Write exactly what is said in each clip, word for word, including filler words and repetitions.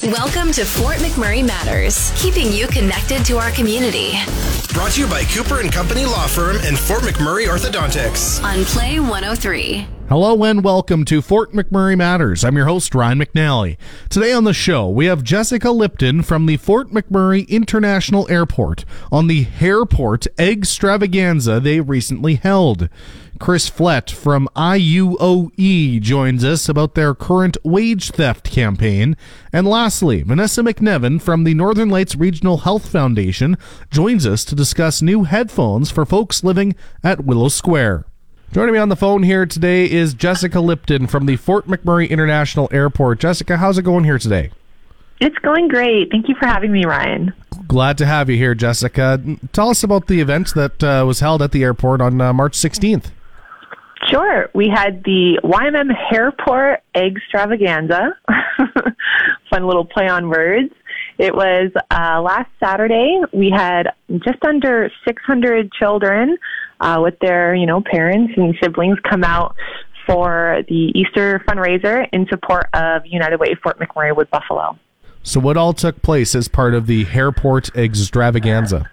Welcome to Fort McMurray Matters, keeping you connected to our community. Brought to you by Cooper and Company Law Firm and Fort McMurray Orthodontics. On Play one oh three. Hello and welcome to Fort McMurray Matters. I'm your host, Ryan McNally. Today on the show, we have Jessica Lipton from the Fort McMurray International Airport on the Hairport Eggstravaganza they recently held. Chris Flett from I U O E joins us about their current wage theft campaign. And lastly, Vanessa McNevin from the Northern Lights Regional Health Foundation joins us to discuss new headphones for folks living at Willow Square. Joining me on the phone here today is Jessica Lipton from the Fort McMurray International Airport. Jessica, how's it going here today? It's going great. Thank you for having me, Ryan. Glad to have you here, Jessica. Tell us about the event that uh, was held at the airport on uh, March sixteenth. Sure. We had the Y M M Hairport Eggstravaganza. Fun little play on words. It was uh, last Saturday. We had just under six hundred children uh, with their, you know, parents and siblings come out for the Easter fundraiser in support of United Way Fort McMurray with Buffalo. So what all took place as part of the Hairport Eggstravaganza?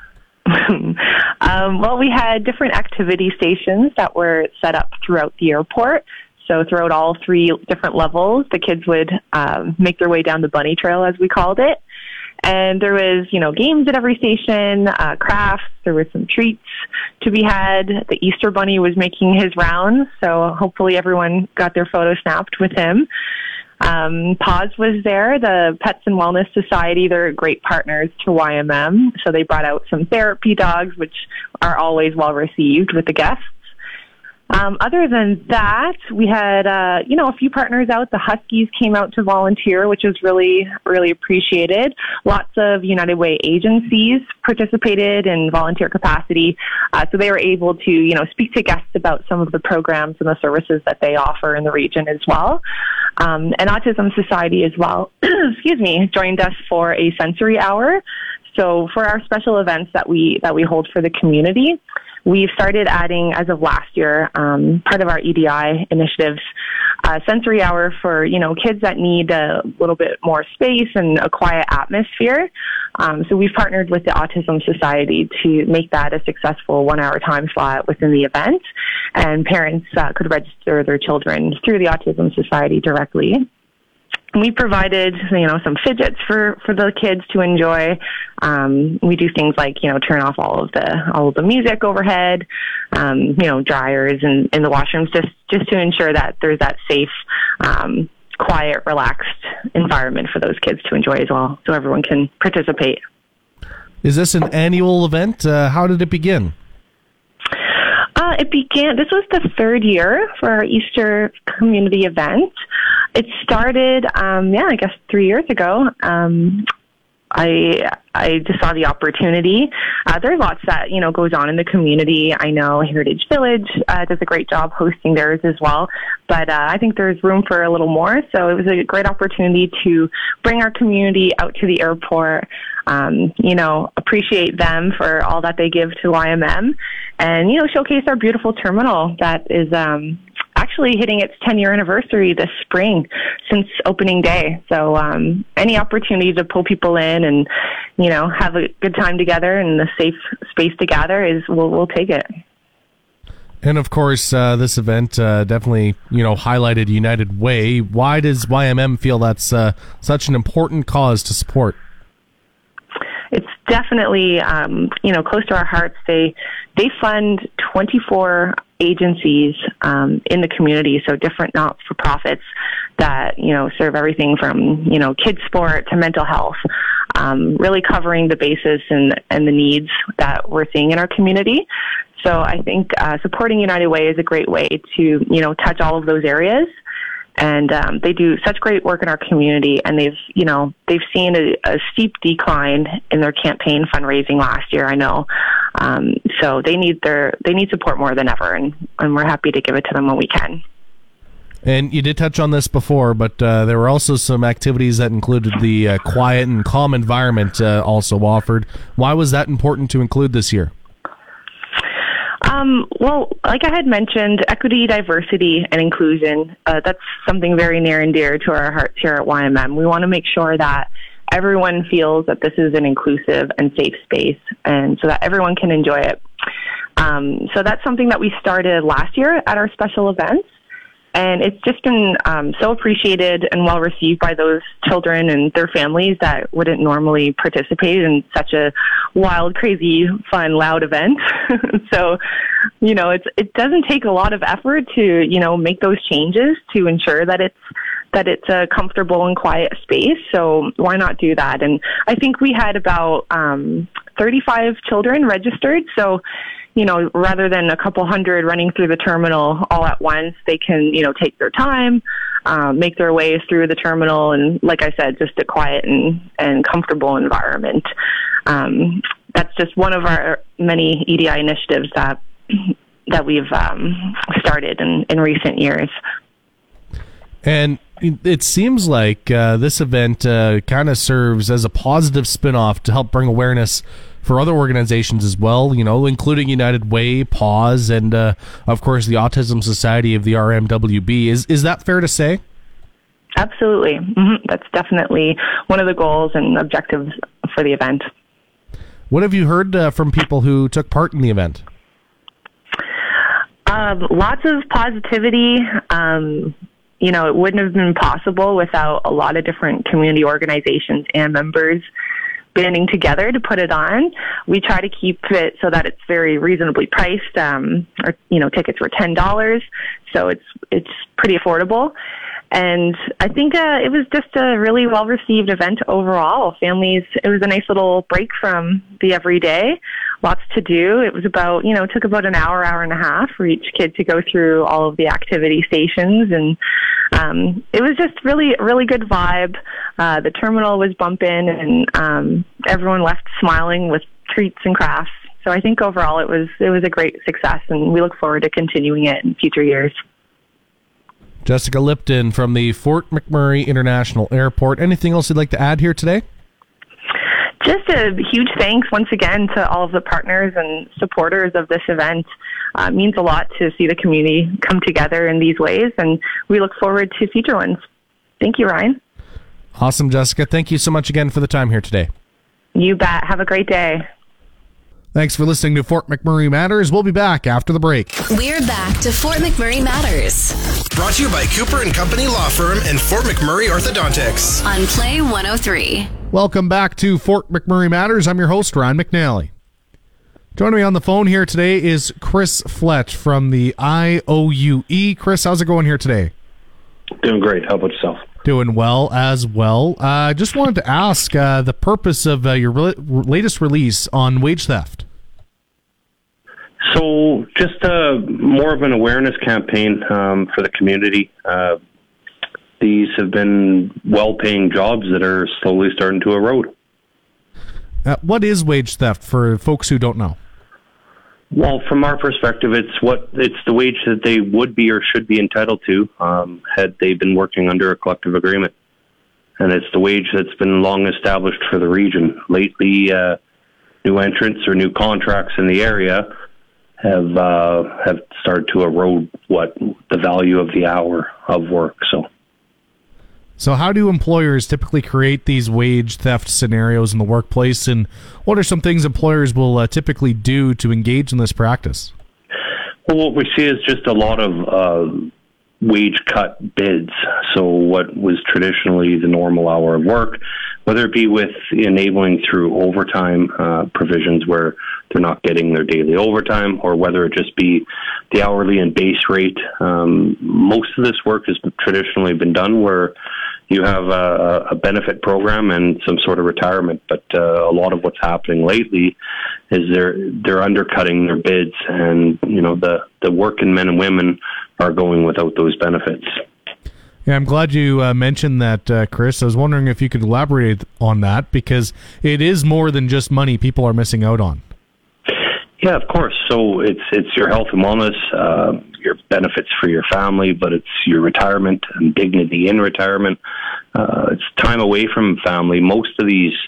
um, well, we had different activity stations that were set up throughout the airport. So throughout all three different levels, the kids would um, make their way down the bunny trail, as we called it. And there was, you know, games at every station, uh, crafts. There were some treats to be had. The Easter Bunny was making his rounds, so hopefully everyone got their photo snapped with him. Um, Paws was there, the Pets and Wellness Society. They're great partners to Y M M, so they brought out some therapy dogs, which are always well received with the guests. Um, other than that, we had, uh, you know, a few partners out. The Huskies came out to volunteer, which was really, really appreciated. Lots of United Way agencies participated in volunteer capacity. Uh, so they were able to, you know, speak to guests about some of the programs and the services that they offer in the region as well. Um, and Autism Society as well, excuse me, joined us for a sensory hour. So for our special events that we, that we hold for the community, we've started adding, as of last year, um, part of our E D I initiatives, uh, sensory hour for, you know, kids that need a little bit more space and a quiet atmosphere. Um, so we've partnered with the Autism Society to make that a successful one-hour time slot within the event. And parents uh, could register their children through the Autism Society directly. We provided, you know, some fidgets for, for the kids to enjoy. Um, we do things like, you know, turn off all of the all of the music overhead, um, you know, dryers and in the washrooms, just just to ensure that there's that safe, um, quiet, relaxed environment for those kids to enjoy as well, so everyone can participate. Is this an annual event? Uh, how did it begin? Uh, it began, this was the third year for our Easter community event. It started, um, yeah, I guess three years ago. Um, I I just saw the opportunity. Uh, there's lots that, you know, goes on in the community. I know Heritage Village uh, does a great job hosting theirs as well. But uh, I think there's room for a little more. So it was a great opportunity to bring our community out to the airport, um, you know, appreciate them for all that they give to Y M M, and, you know, showcase our beautiful terminal that is um, actually hitting its ten-year anniversary this spring since opening day. So um, any opportunity to pull people in and, you know, have a good time together and a safe space to gather is, we'll, we'll take it. And of course, uh, this event uh, definitely, you know, highlighted United Way. Why does Y M M feel that's uh, such an important cause to support? It's definitely, um, you know, close to our hearts. They they fund twenty-four agencies um, in the community, so different not-for-profits that, you know, serve everything from, you know, kids sport to mental health, um, really covering the basis and, and the needs that we're seeing in our community. So I think uh, supporting United Way is a great way to, you know, touch all of those areas. And um, they do such great work in our community, and they've, you know, they've seen a, a steep decline in their campaign fundraising last year, I know. Um, so they need their they need support more than ever, and, and we're happy to give it to them when we can. And you did touch on this before, but uh, there were also some activities that included the uh, quiet and calm environment uh, also offered. Why was that important to include this year? Um, Um, well, like I had mentioned, equity, diversity, and inclusion, uh, that's something very near and dear to our hearts here at Y M M. We want to make sure that everyone feels that this is an inclusive and safe space, and so that everyone can enjoy it. Um, so that's something that we started last year at our special events, and it's just been um, so appreciated and well received by those children and their families that wouldn't normally participate in such a wild, crazy, fun, loud event. So, you know, it's it doesn't take a lot of effort to, you know, make those changes to ensure that it's that it's a comfortable and quiet space. So why not do that? And I think we had about um, thirty-five children registered. So, you know, rather than a couple hundred running through the terminal all at once, they can, you know, take their time, um, make their way through the terminal. And like I said, just a quiet and, and comfortable environment. Um, that's just one of our many E D I initiatives that that we've um, started in, in recent years. And it seems like uh, this event uh, kind of serves as a positive spin-off to help bring awareness for other organizations as well, you know, including United Way, Pause, and, uh, of course, the Autism Society of the R M W B. Is is that fair to say? Absolutely. Mm-hmm. That's definitely one of the goals and objectives for the event. What have you heard uh, from people who took part in the event? Um, lots of positivity. Um, you know, it wouldn't have been possible without a lot of different community organizations and members banding together to put it on. We try to keep it so that it's very reasonably priced. Um, or, you know, tickets were ten dollars, so it's it's pretty affordable. And I think uh, it was just a really well-received event overall. Families, it was a nice little break from the everyday. Lots to do. It was about, you know, it took about an hour, hour and a half for each kid to go through all of the activity stations. And um, it was just really, really good vibe. Uh, the terminal was bumping, and um, everyone left smiling with treats and crafts. So I think overall it was it was a great success, and we look forward to continuing it in future years. Jessica Lipton from the Fort McMurray International Airport. Anything else you'd like to add here today? Just a huge thanks once again to all of the partners and supporters of this event. Uh, it means a lot to see the community come together in these ways, and we look forward to future ones. Thank you, Ryan. Awesome, Jessica. Thank you so much again for the time here today. You bet. Have a great day. Thanks for listening to Fort McMurray Matters. We'll be back after the break. We're back to Fort McMurray Matters Brought to you by Cooper and Company Law Firm and Fort McMurray Orthodontics. on Play one oh three. Welcome back to Fort McMurray Matters. I'm your host, Ryan McNally. Joining me on the phone here today is Chris Flett from the I O U E. Chris, how's it going here today? Doing great. How about yourself? Doing well as well. I uh, just wanted to ask uh, the purpose of uh, your re- latest release on wage theft. So just uh, more of an awareness campaign um, for the community. Uh, these have been well-paying jobs that are slowly starting to erode. Uh, what is wage theft for folks who don't know? Well, from our perspective, it's what it's the wage that they would be or should be entitled to um, had they been working under a collective agreement. And it's the wage that's been long established for the region. Lately, uh, new entrants or new contracts in the area have uh, have started to erode what the value of the hour of work. So, so how do employers typically create these wage theft scenarios in the workplace, and what are some things employers will uh, typically do to engage in this practice? Well, what we see is just a lot of uh, wage cut bids. So what was traditionally the normal hour of work, whether it be with enabling through overtime uh, provisions where they're not getting their daily overtime, or whether it just be the hourly and base rate. Um, most of this work has traditionally been done where you have a, a benefit program and some sort of retirement. But uh, a lot of what's happening lately is they're they're undercutting their bids, and you know the the working men and women are going without those benefits. Yeah, I'm glad you uh, mentioned that, uh, Chris. I was wondering if you could elaborate on that, because it is more than just money people are missing out on. Yeah, of course. So it's it's your health and wellness, uh, your benefits for your family, but it's your retirement and dignity in retirement. Uh, it's time away from family. Most of these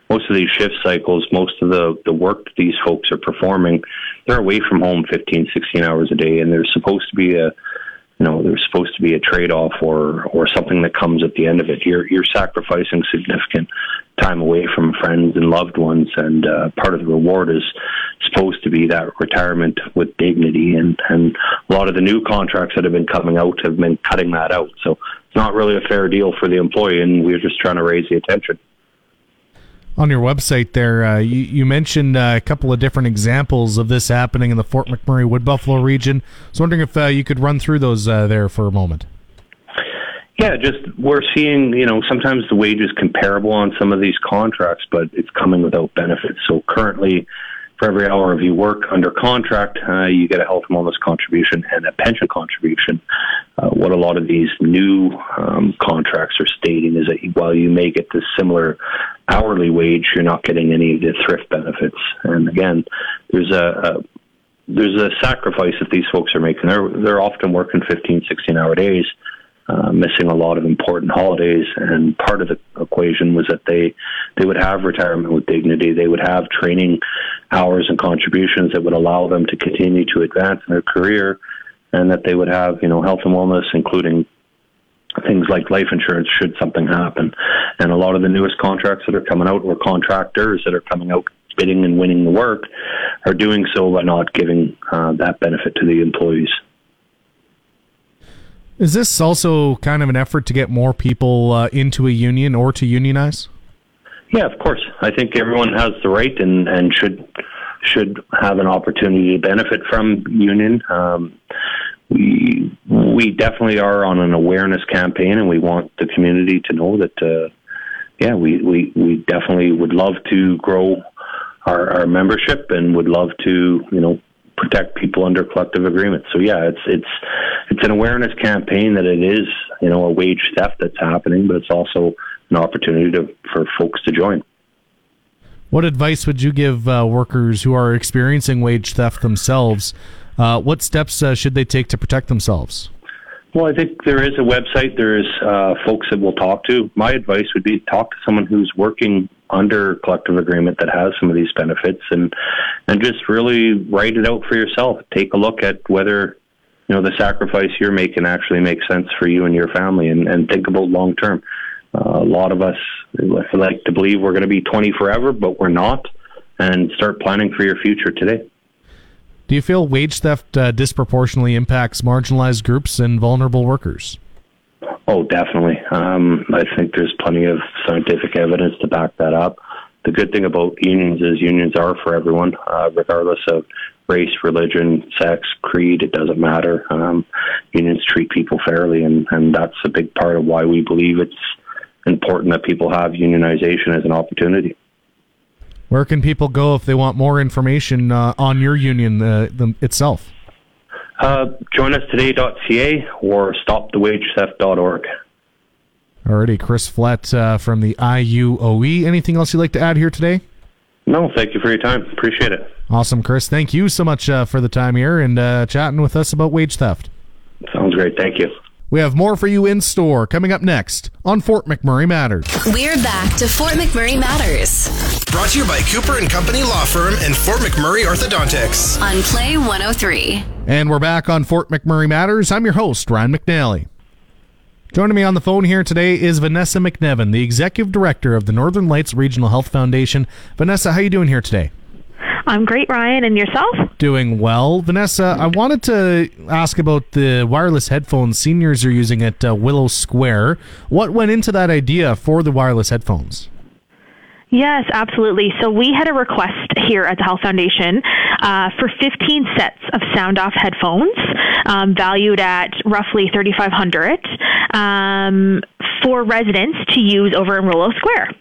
most of these shift cycles, most of the, the work these folks are performing, they're away from home fifteen, sixteen hours a day, and there's supposed to be a, you know, there's supposed to be a trade-off or, or something that comes at the end of it. You're, you're sacrificing significant time away from friends and loved ones, and uh, part of the reward is supposed to be that retirement with dignity, and, and a lot of the new contracts that have been coming out have been cutting that out. So it's not really a fair deal for the employee, and we're just trying to raise the attention. On your website there, uh, you, you mentioned uh, a couple of different examples of this happening in the Fort McMurray Wood Buffalo region. I was wondering if uh, you could run through those uh, there for a moment. Yeah, just we're seeing, you know, sometimes the wage is comparable on some of these contracts, but it's coming without benefits. So currently, for every hour of you work under contract, uh, you get a health and wellness contribution and a pension contribution. Uh, what a lot of these new um, contracts are stating is that while you may get this similar hourly wage, you're not getting any of the thrift benefits. And again, there's a, a there's a sacrifice that these folks are making. They're they're often working fifteen, sixteen hour days. Uh, missing a lot of important holidays, and part of the equation was that they they would have retirement with dignity. They would have training hours and contributions that would allow them to continue to advance in their career, and that they would have, you know, health and wellness, including things like life insurance should something happen. And a lot of the newest contracts that are coming out, or contractors that are coming out bidding and winning the work, are doing so by not giving uh, that benefit to the employees. Is this also kind of an effort to get more people uh, into a union or to unionize? Yeah, of course. I think everyone has the right and, and should should have an opportunity to benefit from union. Um, we we definitely are on an awareness campaign, and we want the community to know that, uh, yeah, we, we, we definitely would love to grow our, our membership and would love to, you know, protect people under collective agreements. So yeah, it's it's it's an awareness campaign that it is, you know, a wage theft that's happening, but it's also an opportunity to for folks to join. What advice would you give uh, workers who are experiencing wage theft themselves? Uh, what steps uh, should they take to protect themselves? Well, I think there is a website. There is uh, folks that we'll talk to. My advice would be talk to someone who's working under collective agreement that has some of these benefits, and and just really write it out for yourself. Take a look at whether, you know, the sacrifice you're making actually makes sense for you and your family, and, and think about long term. Uh, a lot of us like to believe we're going to be twenty forever, but we're not, and start planning for your future today. Do you feel wage theft uh, disproportionately impacts marginalized groups and vulnerable workers? Oh, definitely. Um, I think there's plenty of scientific evidence to back that up. The good thing about unions is unions are for everyone, uh, regardless of race, religion, sex, creed. It doesn't matter. Um, unions treat people fairly, and, and that's a big part of why we believe it's important that people have unionization as an opportunity. Where can people go if they want more information uh, on your union uh, them, itself? Uh, join us today dot c a or stop the wage theft dot org. Alrighty, Chris Flett uh, from the I U O E. Anything else you'd like to add here today? No, thank you for your time. Appreciate it. Awesome, Chris. Thank you so much uh, for the time here and uh, chatting with us about wage theft. Sounds great. Thank you. We have more for you in store coming up next on Fort McMurray Matters. We're back to Fort McMurray Matters. Brought to you by Cooper and Company Law Firm and Fort McMurray Orthodontics. On Play one oh three. And we're back on Fort McMurray Matters. I'm your host, Ryan McNally. Joining me on the phone here today is Vanessa McNevin, the Executive Director of the Northern Lights Regional Health Foundation. Vanessa, how are you doing here today? I'm great, Ryan. And yourself? Doing well. Vanessa, I wanted to ask about the wireless headphones seniors are using at uh, Willow Square. What went into that idea for the wireless headphones? Yes, absolutely. So we had a request here at the Health Foundation uh, for fifteen sets of sound-off headphones, um, valued at roughly thirty-five hundred dollars, um, for residents to use over in Willow Square.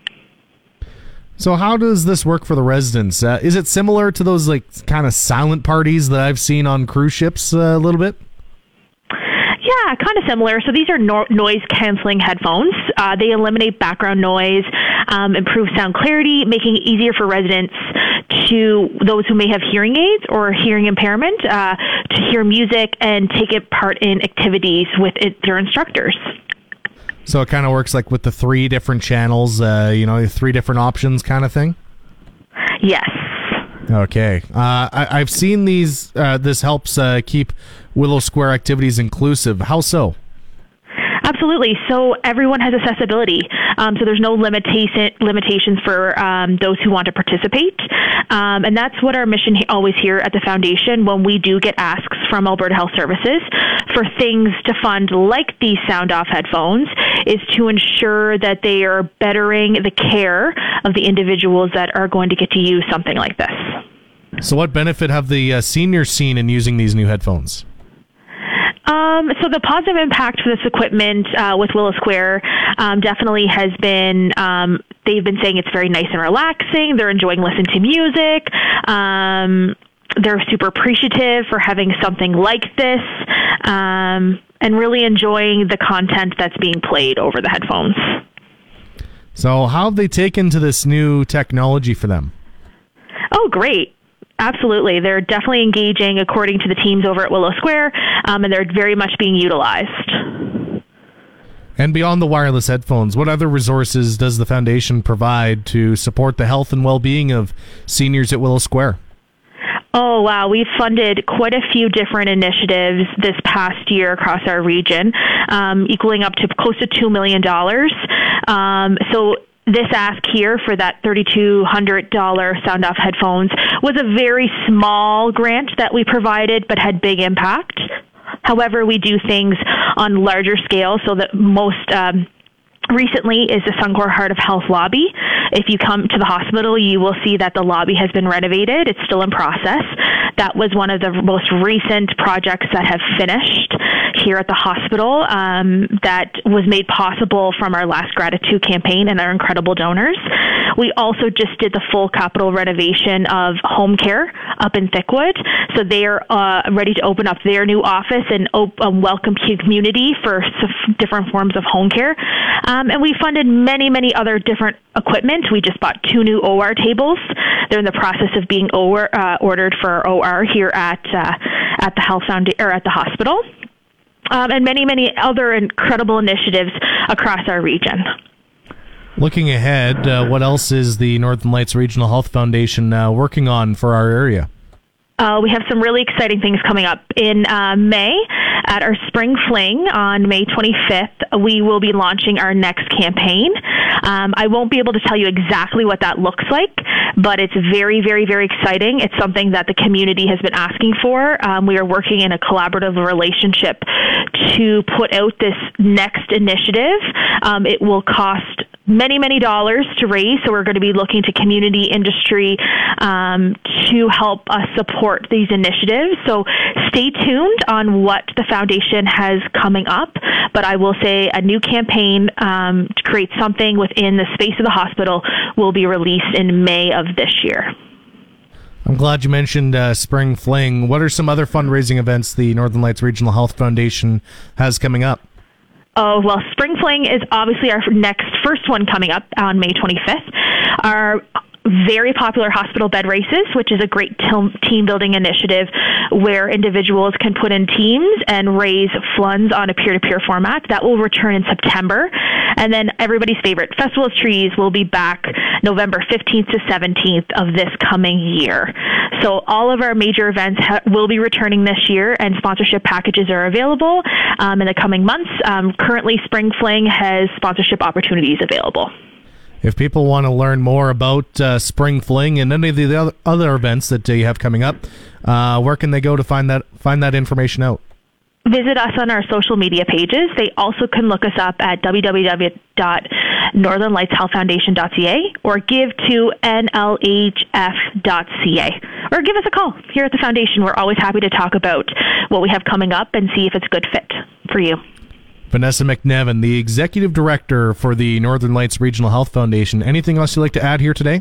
So how does this work for the residents? Uh, is it similar to those like kind of silent parties that I've seen on cruise ships uh, a little bit? Yeah, kind of similar. So these are no- noise-canceling headphones. Uh, they eliminate background noise, um, improve sound clarity, making it easier for residents to, those who may have hearing aids or hearing impairment, uh, to hear music and take it part in activities with it, their instructors. So it kind of works like with the three different channels, uh, you know, three different options kind of thing? Yes. Okay. Uh, I, I've seen these. Uh, this helps uh, keep Willow Square activities inclusive. How so? Absolutely. So everyone has accessibility. Um, so there's no limitation limitations for um, those who want to participate. Um, and that's what our mission he- always here at the Foundation when we do get asks from Alberta Health Services for things to fund like these sound off headphones is to ensure that they are bettering the care of the individuals that are going to get to use something like this. So what benefit have the uh, seniors seen in using these new headphones? Um, so the positive impact for this equipment uh, with Willow Square um, definitely has been, um, they've been saying it's very nice and relaxing. They're enjoying listening to music. Um, they're super appreciative for having something like this um, and really enjoying the content that's being played over the headphones. So how have they taken to this new technology for them? Oh, great. Absolutely. They're definitely engaging according to the teams over at Willow Square, um, and they're very much being utilized. And beyond the wireless headphones, what other resources does the Foundation provide to support the health and well-being of seniors at Willow Square? Oh, wow. We've funded quite a few different initiatives this past year across our region, um, equaling up to close to two million dollars. Um, so this ask here for that three thousand two hundred dollars sound off headphones was a very small grant that we provided but had big impact. However, we do things on larger scale, so that most um, recently is the Suncor Heart of Health lobby. If you come to the hospital, you will see that the lobby has been renovated. It's still in process. That was one of the most recent projects that have finished here at the hospital um, that was made possible from our last gratitude campaign and our incredible donors. We also just did the full capital renovation of home care up in Thickwood. So they are uh, ready to open up their new office and op- um, welcome to community for s- different forms of home care. Um, and we funded many, many other different equipment. We just bought two new O R tables. They're in the process of being O R, uh, ordered for O R here at uh, at the health founda- or at the hospital. Um, and many, many other incredible initiatives across our region. Looking ahead, uh, what else is the Northern Lights Regional Health Foundation uh, working on for our area? Uh, we have some really exciting things coming up. In uh, May, at our Spring Fling on May twenty-fifth, we will be launching our next campaign. Um, I won't be able to tell you exactly what that looks like, but it's very, very, very exciting. It's something that the community has been asking for. Um, we are working in a collaborative relationship to put out this next initiative. Um, it will cost many, many dollars to raise, so we're going to be looking to community industry um, to help us support these initiatives. So stay tuned on what the foundation has coming up, but I will say a new campaign um, to create something within the space of the hospital will be released in May of this year. I'm glad you mentioned uh, Spring Fling. What are some other fundraising events the Northern Lights Regional Health Foundation has coming up? Oh, well, Spring Fling is obviously our next first one coming up on May twenty-fifth. Our very popular hospital bed races, which is a great team building initiative where individuals can put in teams and raise funds on a peer-to-peer format. That will return in September. And then everybody's favorite, Festival of Trees, will be back November fifteenth to seventeenth of this coming year. So all of our major events ha- will be returning this year, and sponsorship packages are available um, in the coming months. Um, currently, Spring Fling has sponsorship opportunities available. If people want to learn more about uh, Spring Fling and any of the other, other events that uh, you have coming up, uh, where can they go to find that find that information out? Visit us on our social media pages. They also can look us up at w w w dot northern lights health foundation dot c a or give to n l h f dot c a or give us a call here at the Foundation. We're always happy to talk about what we have coming up and see if it's a good fit for you. Vanessa McNevin, the Executive Director for the Northern Lights Regional Health Foundation. Anything else you'd like to add here today?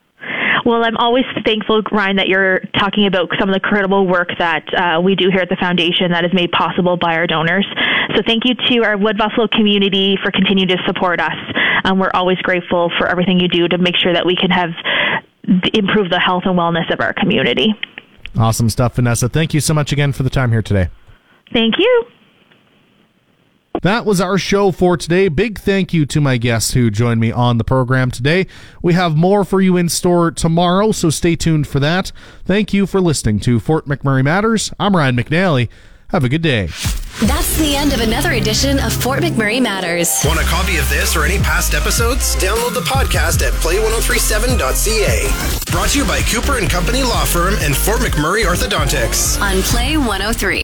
Well, I'm always thankful, Ryan, that you're talking about some of the incredible work that uh, we do here at the Foundation that is made possible by our donors. So thank you to our Wood Buffalo community for continuing to support us. Um, we're always grateful for everything you do to make sure that we can have improve the health and wellness of our community. Awesome stuff, Vanessa. Thank you so much again for the time here today. Thank you. That was our show for today. Big thank you to my guests who joined me on the program today. We have more for you in store tomorrow, so stay tuned for that. Thank you for listening to Fort McMurray Matters. I'm Ryan McNally. Have a good day. That's the end of another edition of Fort McMurray Matters. Want a copy of this or any past episodes? Download the podcast at play ten thirty-seven dot c a. Brought to you by Cooper and Company Law Firm and Fort McMurray Orthodontics. On Play one oh three.